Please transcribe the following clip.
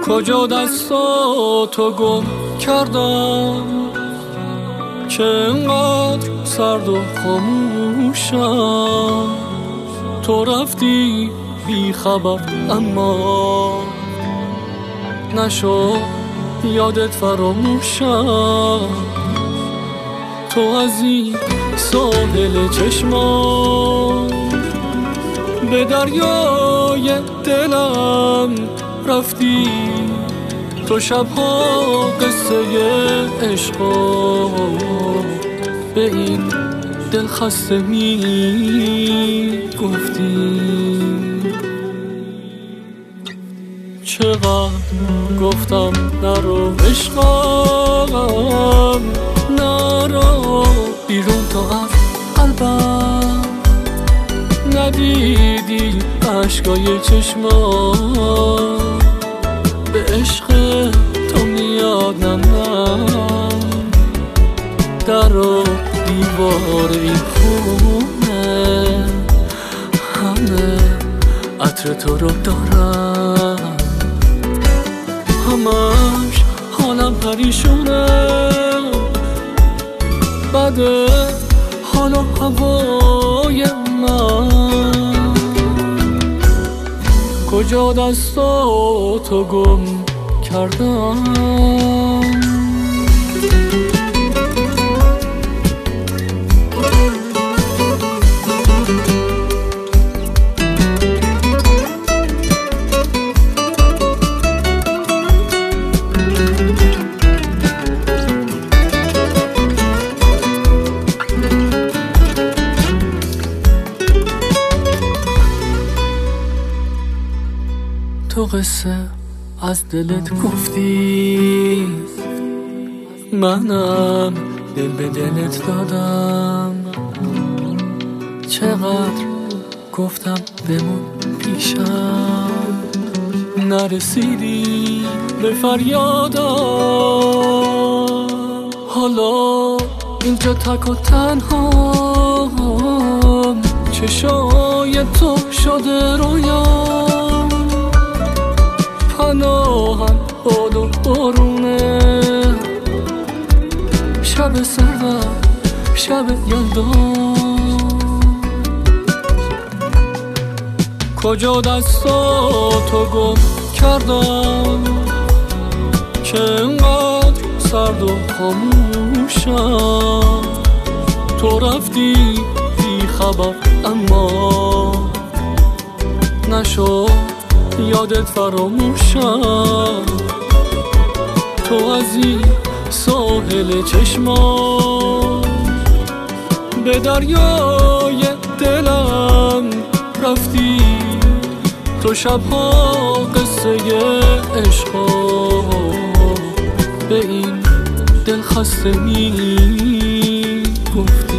کجا دستاتو گم کردم که انقدر سرد و خاموشم؟ تو رفتی بی خبر اما نشد یادت فراموشم. تو از این ساحل چشمام به دریای دلم رفتی. تو شبها قصه عشقا به این دل خسته می گفتی. چقدر گفتم نرو عشقم، نرو بیرون تو از قلبم. ندیدی عشقای چشمام به عشق تو میاد نم نم. در و دیوار این خونه همه عطر تو رو دارم. همش حالم پریشونه، بده حال و هوای من. کجا دستاتو گم کردم؟ تو قصه از دلت گفتی، منم دل به دلت دادم. چقدر گفتم بمون پیشم، نرسیدی به فریادم. حالا اینجا تک و تنهام، چشای تو شده رویام. پناهم باد و بارونه، شب سرد شب یلدا. کجا دستاتو گم کردم که انقدر سرد و خاموشم؟ تو رفتی بی خبر اما نشد یادت فراموشم. تو از این ساحل چشمام به دریای دلم رفتی. تو شبها قصه عشقا به این دل خسته می گفتی.